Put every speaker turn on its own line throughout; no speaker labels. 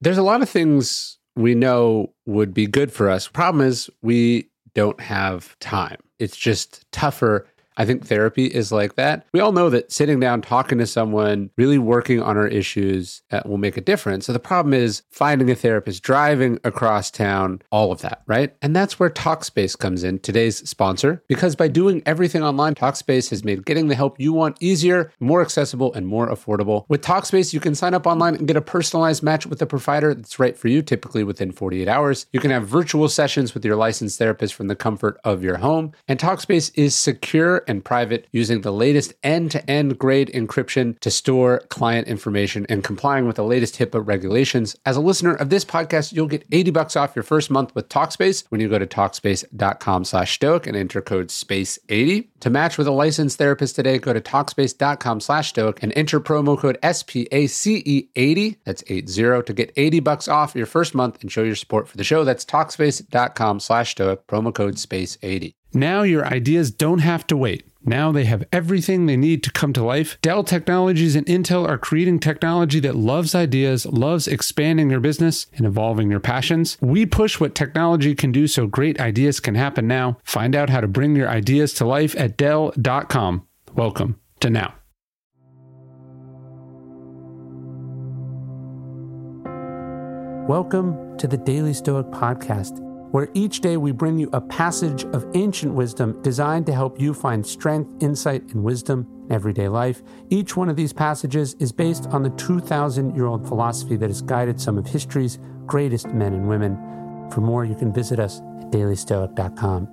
There's a lot of things we know would be good for us. Problem is, we don't have time. It's just tougher. I think therapy is like that. We all know that sitting down, talking to someone, really working on our issues will make a difference. So the problem is finding a therapist, driving across town, all of that, right? And that's where Talkspace comes in, today's sponsor, because by doing everything online, Talkspace has made getting the help you want easier, more accessible, and more affordable. With Talkspace, you can sign up online and get a personalized match with a provider that's right for you, typically within 48 hours. You can have virtual sessions with your licensed therapist from the comfort of your home. And Talkspace is secure and private, using the latest end-to-end grade encryption to store client information and complying with the latest HIPAA regulations. As a listener of this podcast, you'll get $80 off your first month with Talkspace when you go to Talkspace.com/stoic and enter code SPACE80. To match with a licensed therapist today, go to Talkspace.com/stoic and enter promo code SPACE80, that's 80, to get $80 off your first month and show your support for the show. That's Talkspace.com/stoic, promo code SPACE80.
Now your ideas don't have to wait. Now they have everything they need to come to life. Dell Technologies and Intel are creating technology that loves ideas, loves expanding your business and evolving your passions. We push what technology can do so great ideas can happen now. Find out how to bring your ideas to life at Dell.com. Welcome to Now. Welcome to the Daily Stoic Podcast, where each day we bring you a passage of ancient wisdom designed to help you find strength, insight, and wisdom in everyday life. Each one of these passages is based on the 2,000-year-old philosophy that has guided some of history's greatest men and women. For more, you can visit us at dailystoic.com.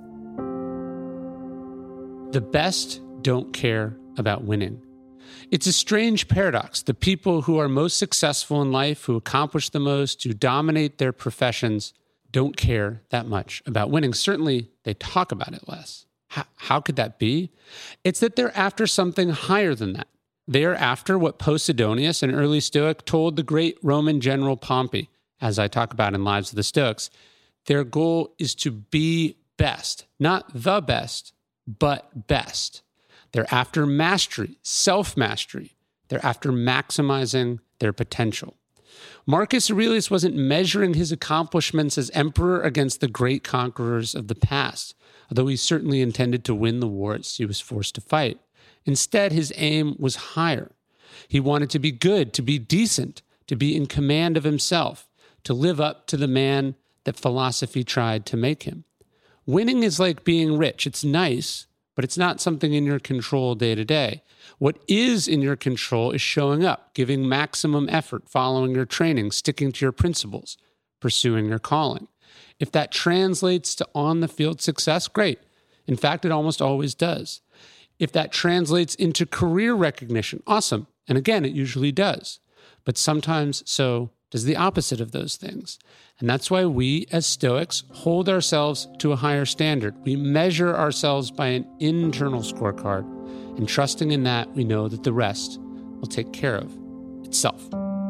The best don't care about winning. It's a strange paradox. The people who are most successful in life, who accomplish the most, who dominate their professions, don't care that much about winning. Certainly, they talk about it less. How could that be? It's that they're after something higher than that. They are after what Posidonius, an early Stoic, told the great Roman general Pompey, as I talk about in Lives of the Stoics. Their goal is to be best, not the best, but best. They're after mastery, self-mastery. They're after maximizing their potential. Marcus Aurelius wasn't measuring his accomplishments as emperor against the great conquerors of the past, although he certainly intended to win the wars he was forced to fight. Instead, his aim was higher. He wanted to be good, to be decent, to be in command of himself, to live up to the man that philosophy tried to make him. Winning is like being rich. It's nice, but it's not something in your control day to day. What is in your control is showing up, giving maximum effort, following your training, sticking to your principles, pursuing your calling. If that translates to on-the-field success, great. In fact, it almost always does. If that translates into career recognition, awesome. And again, it usually does. But sometimes so does the opposite of those things. And that's why we, as Stoics, hold ourselves to a higher standard. We measure ourselves by an internal scorecard. And trusting in that, we know that the rest will take care of itself.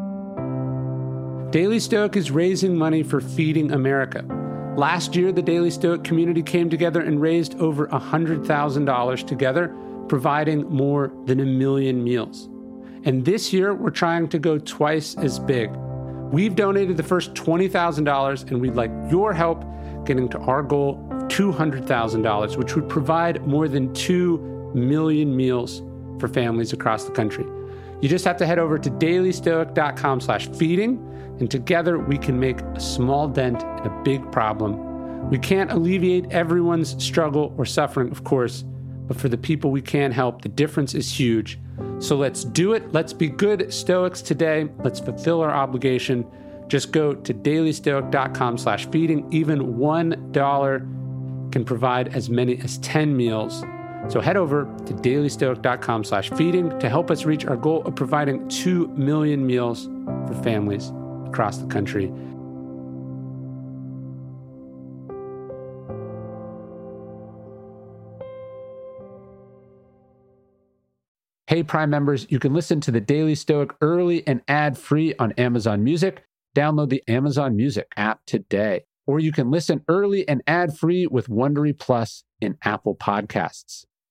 Daily Stoic is raising money for Feeding America. Last year, the Daily Stoic community came together and raised over $100,000 together, providing more than 1 million meals. And this year, we're trying to go twice as big. We've donated the first $20,000, and we'd like your help getting to our goal of $200,000, which would provide more than 2 million meals for families across the country. You just have to head over to dailystoic.com/feeding, and together we can make a small dent in a big problem. We can't alleviate everyone's struggle or suffering, of course, but for the people we can help, the difference is huge. So let's do it. Let's be good Stoics today. Let's fulfill our obligation. Just go to dailystoic.com/feeding. Even $1 can provide as many as 10 meals. So head over to dailystoic.com/feeding to help us reach our goal of providing 2 million meals for families across the country. Hey, Prime members, you can listen to the Daily Stoic early and ad-free on Amazon Music. Download the Amazon Music app today. Or you can listen early and ad-free with Wondery Plus in Apple Podcasts.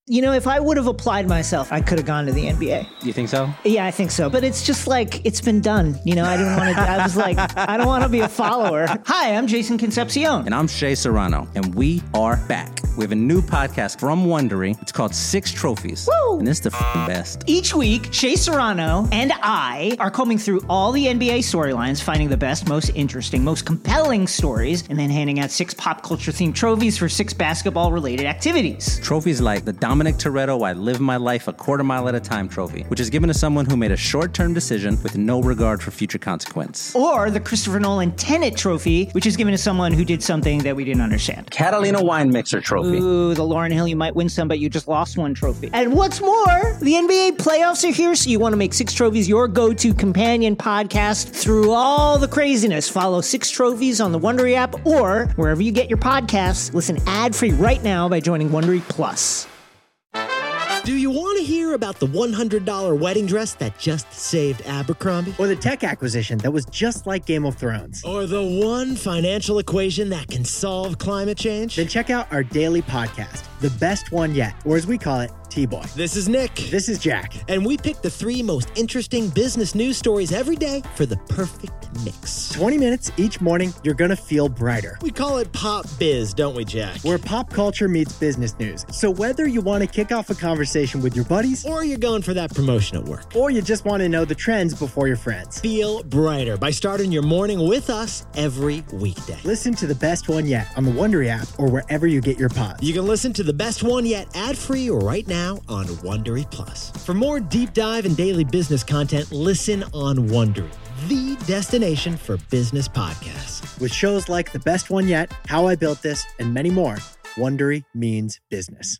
You know, if I would have applied myself, I could have gone to the NBA.
You think so?
Yeah, I think so. But it's just like, it's been done. You know, I didn't want to, I was like, I don't want to be a follower. Hi, I'm Jason Concepcion.
And I'm Shea Serrano. And we are back. We have a new podcast from Wondery. It's called Six Trophies.
Woo!
And it's the best.
Each week, Shea Serrano and I are combing through all the NBA storylines, finding the best, most interesting, most compelling stories, and then handing out 6 pop culture themed trophies for 6 basketball related activities.
Trophies like the Dominic Toretto I Live My Life a Quarter Mile at a Time trophy, which is given to someone who made a short-term decision with no regard for future consequence.
Or the Christopher Nolan Tenet trophy, which is given to someone who did something that we didn't understand.
Catalina Wine Mixer trophy.
Ooh, the Lauryn Hill, you might win some, but you just lost one trophy. And what's more, the NBA playoffs are here, so you want to make 6 Trophies your go-to companion podcast through all the craziness. Follow 6 Trophies on the Wondery app or wherever you get your podcasts. Listen ad-free right now by joining Wondery Plus.
Do you want to hear about the $100 wedding dress that just saved Abercrombie?
Or the tech acquisition that was just like Game of Thrones?
Or the one financial equation that can solve climate change?
Then check out our daily podcast, The Best One Yet, or as we call it, T-Boy.
This is Nick.
This is Jack.
And we pick the 3 most interesting business news stories every day for the perfect mix.
20 minutes each morning, you're going to feel brighter.
We call it Pop Biz, don't we, Jack?
Where pop culture meets business news. So whether you want to kick off a conversation with your buddies,
or you're going for that promotion at work,
or you just want to know the trends before your friends,
feel brighter by starting your morning with us every weekday.
Listen to The Best One Yet on the Wondery app or wherever you get your pods.
You can listen to The Best One Yet ad-free right now on Wondery Plus. For more deep dive and daily business content, listen on Wondery, the destination for business podcasts.
With shows like The Best One Yet, How I Built This, and many more, Wondery means business.